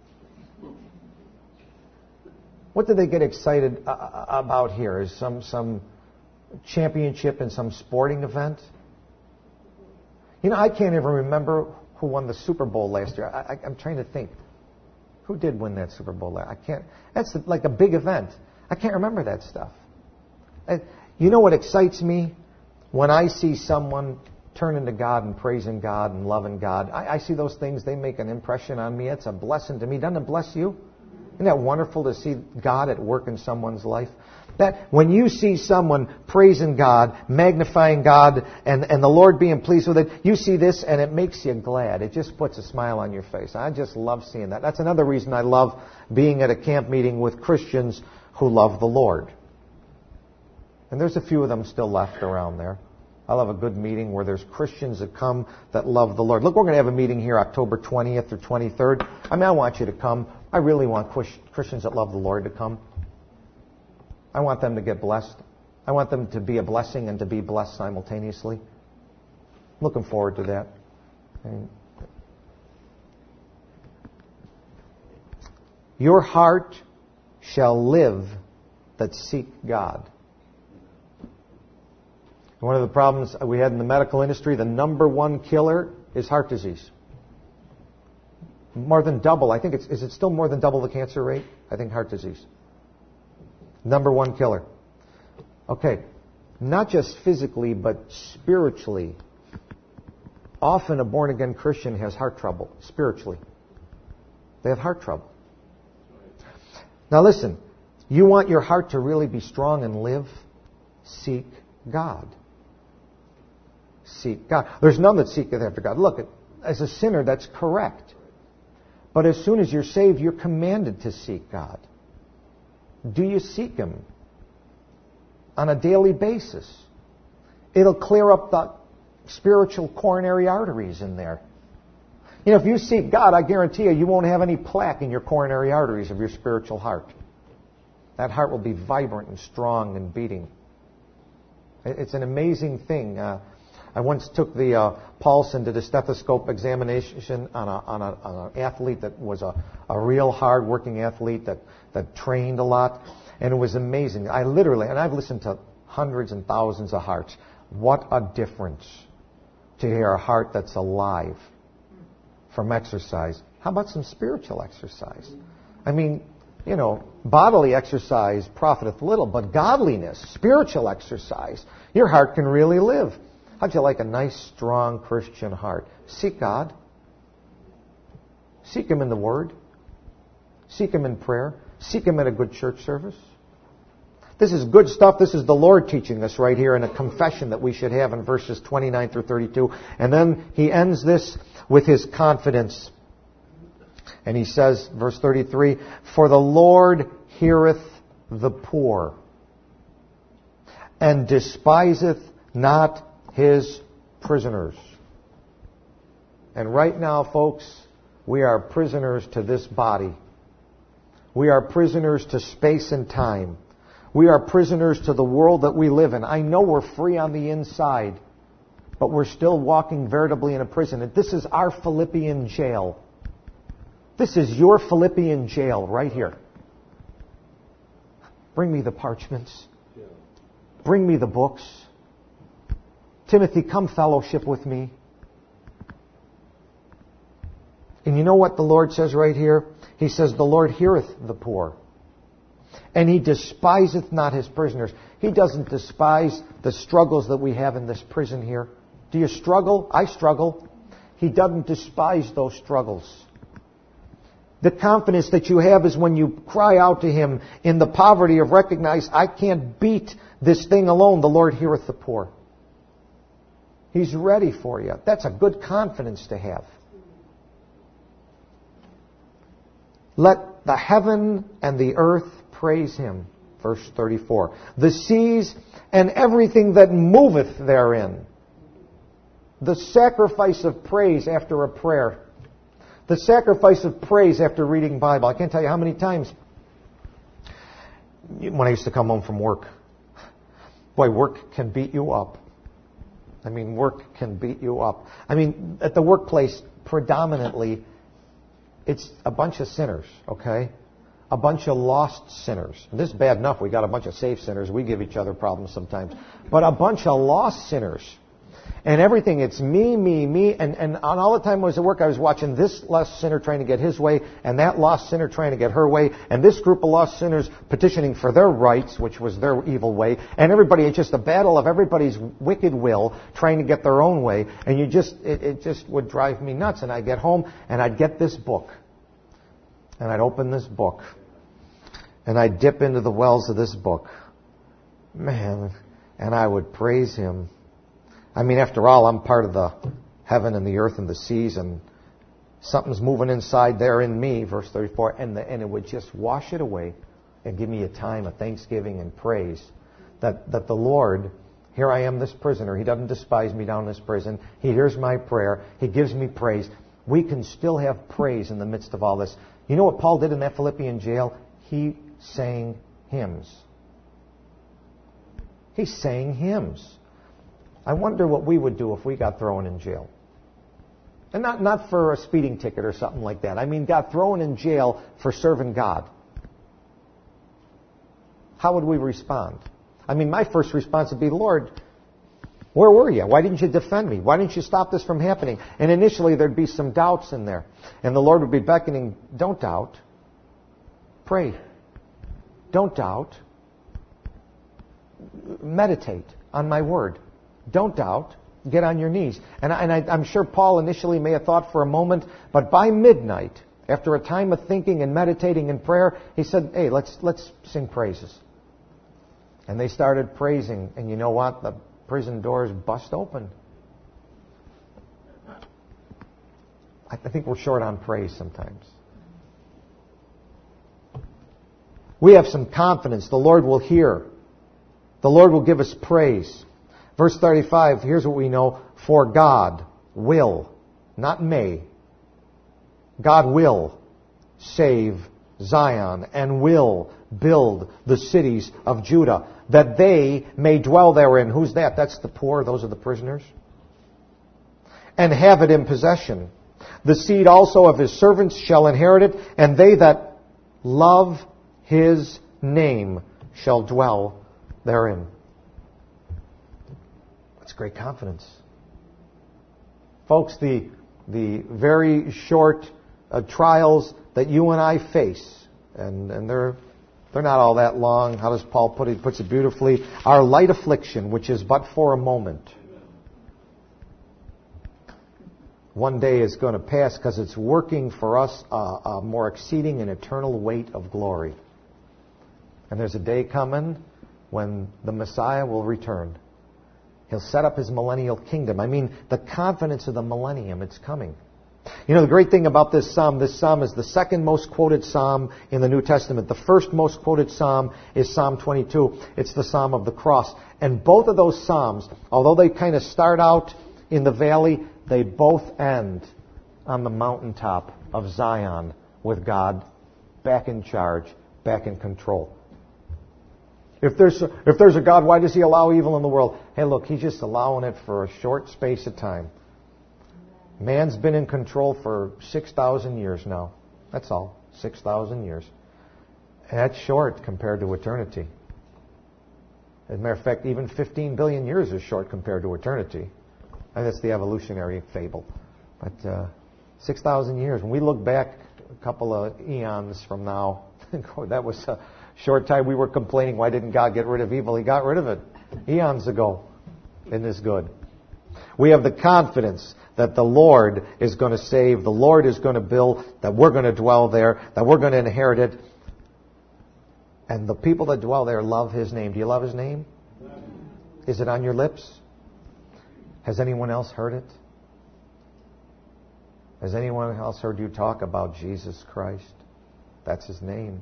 What do they get excited about here? Is some championship in some sporting event? You know, I can't even remember who won the Super Bowl last year. I'm trying to think. Who did win that Super Bowl? I can't. That's like a big event. I can't remember that stuff. You know what excites me? When I see someone turning to God and praising God and loving God, I see those things, they make an impression on me. It's a blessing to me. Doesn't it bless you? Isn't that wonderful to see God at work in someone's life? That when you see someone praising God, magnifying God, and the Lord being pleased with it, you see this and it makes you glad. It just puts a smile on your face. I just love seeing that. That's another reason I love being at a camp meeting with Christians who love the Lord. And there's a few of them still left around there. I love a good meeting where there's Christians that come that love the Lord. Look, we're going to have a meeting here October 20th or 23rd. I want you to come. I really want Christians that love the Lord to come. I want them to get blessed. I want them to be a blessing and to be blessed simultaneously. Looking forward to that. Your heart shall live that seek God. One of the problems we had in the medical industry, the number one killer is heart disease. More than double. I think is it still more than double the cancer rate? I think heart disease. Number one killer. Okay. Not just physically, but spiritually. Often a born-again Christian has heart trouble, spiritually. They have heart trouble. Now listen, you want your heart to really be strong and live? Seek God. Seek God. There's none that seeketh after God. Look, as a sinner, that's correct. But as soon as you're saved, you're commanded to seek God. Do you seek Him on a daily basis? It'll clear up the spiritual coronary arteries in there. You know, if you seek God, I guarantee you won't have any plaque in your coronary arteries of your spiritual heart. That heart will be vibrant and strong and beating. It's an amazing thing. I once took the pulse and did a stethoscope examination on an athlete that was a real hard-working athlete that trained a lot, and it was amazing. I've listened to hundreds and thousands of hearts. What a difference to hear a heart that's alive from exercise. How about some spiritual exercise? I mean, you know, bodily exercise profiteth little, but godliness, spiritual exercise, your heart can really live. How'd you like a nice, strong Christian heart? Seek God. Seek Him in the Word. Seek Him in prayer. Seek Him at a good church service. This is good stuff. This is the Lord teaching us right here in a confession that we should have in verses 29 through 32. And then He ends this with His confidence. And He says, verse 33, "For the Lord heareth the poor, and despiseth not His prisoners." And right now, folks, we are prisoners to this body. We are prisoners to space and time. We are prisoners to the world that we live in. I know we're free on the inside, but we're still walking veritably in a prison. And this is our Philippian jail. This is your Philippian jail right here. Bring me the parchments. Bring me the books. Timothy, come fellowship with me. And you know what the Lord says right here? He says, "The Lord heareth the poor, and He despiseth not His prisoners." He doesn't despise the struggles that we have in this prison here. Do you struggle? I struggle. He doesn't despise those struggles. The confidence that you have is when you cry out to Him in the poverty of recognize, I can't beat this thing alone. The Lord heareth the poor. He's ready for you. That's a good confidence to have. Let the heaven and the earth praise Him. Verse 34. The seas and everything that moveth therein. The sacrifice of praise after a prayer. The sacrifice of praise after reading Bible. I can't tell you how many times when I used to come home from work. Boy, work can beat you up. I mean, work can beat you up. I mean, at the workplace, predominantly, it's a bunch of sinners, okay? A bunch of lost sinners. And this is bad enough. We got a bunch of saved sinners. We give each other problems sometimes. But a bunch of lost sinners. And everything, it's me, me, me. And all the time I was at work, I was watching this lost sinner trying to get his way, and that lost sinner trying to get her way, and this group of lost sinners petitioning for their rights, which was their evil way. And everybody, it's just a battle of everybody's wicked will trying to get their own way. And it just would drive me nuts. And I'd get home, and I'd get this book. And I'd open this book. And I'd dip into the wells of this book. Man, and I would praise Him. I mean, after all, I'm part of the heaven and the earth and the seas, and something's moving inside there in me, verse 34, and it would just wash it away and give me a time of thanksgiving and praise that the Lord Here I am, this prisoner. He doesn't despise me down in this prison. He hears my prayer. He gives me praise. We can still have praise in the midst of all this. You know what Paul did in that Philippian jail? He sang hymns. He sang hymns. I wonder what we would do if we got thrown in jail. And not for a speeding ticket or something like that. I mean, got thrown in jail for serving God. How would we respond? I mean, my first response would be, Lord, where were you? Why didn't you defend me? Why didn't you stop this from happening? And initially there'd be some doubts in there. And the Lord would be beckoning, don't doubt. Pray. Don't doubt. Meditate on my word. Don't doubt. Get on your knees. And I'm sure Paul initially may have thought for a moment, but by midnight, after a time of thinking and meditating in prayer, he said, hey, let's sing praises. And they started praising, and you know what? The prison doors bust open. I think we're short on praise sometimes. We have some confidence. The Lord will hear. The Lord will give us praise. Verse 35, here's what we know. For God will, not may, God will save Zion and will build the cities of Judah, that they may dwell therein. Who's that? That's the poor. Those are the prisoners. And have it in possession. The seed also of his servants shall inherit it, and they that love his name shall dwell therein. That's great confidence. Folks, the very short trials that you and I face, and they're not all that long. How does Paul put it? He puts it beautifully. Our light affliction, which is but for a moment, one day is going to pass because it's working for us a more exceeding and eternal weight of glory. And there's a day coming when the Messiah will return. He'll set up his millennial kingdom. I mean, the confidence of the millennium, it's coming. You know, the great thing about this psalm is the second most quoted psalm in the New Testament. The first most quoted psalm is Psalm 22. It's the Psalm of the Cross. And both of those psalms, although they kind of start out in the valley, they both end on the mountaintop of Zion with God back in charge, back in control. If there's a God, why does he allow evil in the world? Hey, look, he's just allowing it for a short space of time. Man's been in control for 6,000 years now. That's all. 6,000 years. And that's short compared to eternity. As a matter of fact, even 15 billion years is short compared to eternity. And that's the evolutionary fable. But 6,000 years. When we look back a couple of eons from now, that was a short time. We were complaining, why didn't God get rid of evil? He got rid of it eons ago. Isn't this good? We have the confidence that the Lord is going to save, the Lord is going to build, that we're going to dwell there, that we're going to inherit it. And the people that dwell there love his name. Do you love his name? Is it on your lips? Has anyone else heard it? Has anyone else heard you talk about Jesus Christ? That's his name.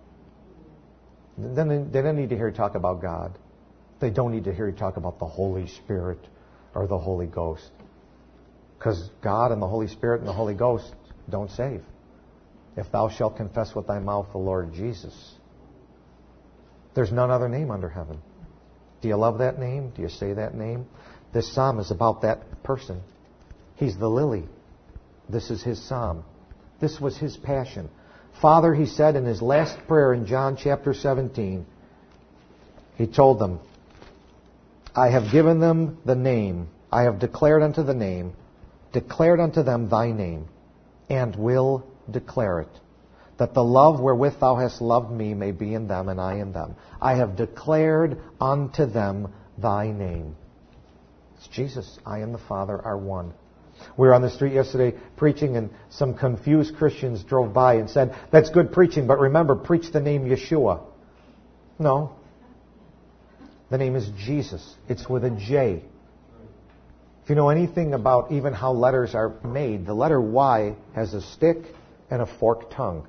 Then they don't need to hear you talk about God. They don't need to hear you talk about the Holy Spirit or the Holy Ghost. Because God and the Holy Spirit and the Holy Ghost don't save. If thou shalt confess with thy mouth the Lord Jesus. There's none other name under heaven. Do you love that name? Do you say that name? This psalm is about that person. He's the lily. This is his psalm. This was his passion. Father, he said in his last prayer in John chapter 17, he told them, I have given them the name. I have declared unto the name, declared unto them thy name, and will declare it, that the love wherewith thou hast loved me may be in them and I in them. I have declared unto them thy name. It's Jesus. I and the Father are one. We were on the street yesterday preaching, and some confused Christians drove by and said, that's good preaching, but remember, preach the name Yeshua. No. The name is Jesus. It's with a J. If you know anything about even how letters are made, the letter Y has a stick and a forked tongue.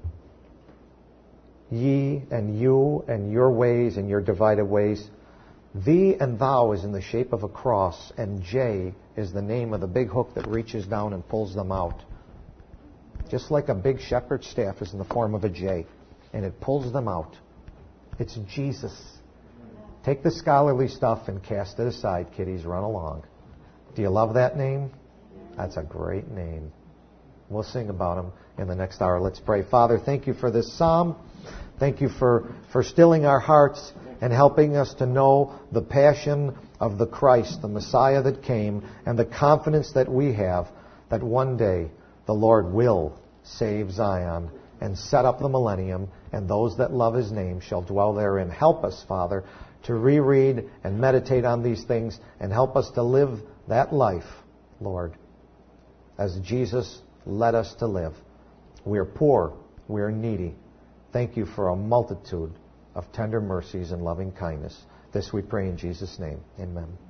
Ye and you and your ways and your divided ways, Thee and thou is in the shape of a cross, and J is the name of the big hook that reaches down and pulls them out. Just like a big shepherd's staff is in the form of a J, and it pulls them out. It's Jesus. Take the scholarly stuff and cast it aside, kiddies. Run along. Do you love that name? That's a great name. We'll sing about him in the next hour. Let's pray. Father, thank you for this psalm. Thank you for stilling our hearts and helping us to know the passion of the Christ, the Messiah that came, and the confidence that we have that one day the Lord will save Zion and set up the millennium, and those that love His name shall dwell therein. Help us, Father, to reread and meditate on these things, and help us to live that life, Lord, as Jesus led us to live. We are poor. We are needy. Thank you for a multitude of tender mercies and loving kindness. This we pray in Jesus' name. Amen.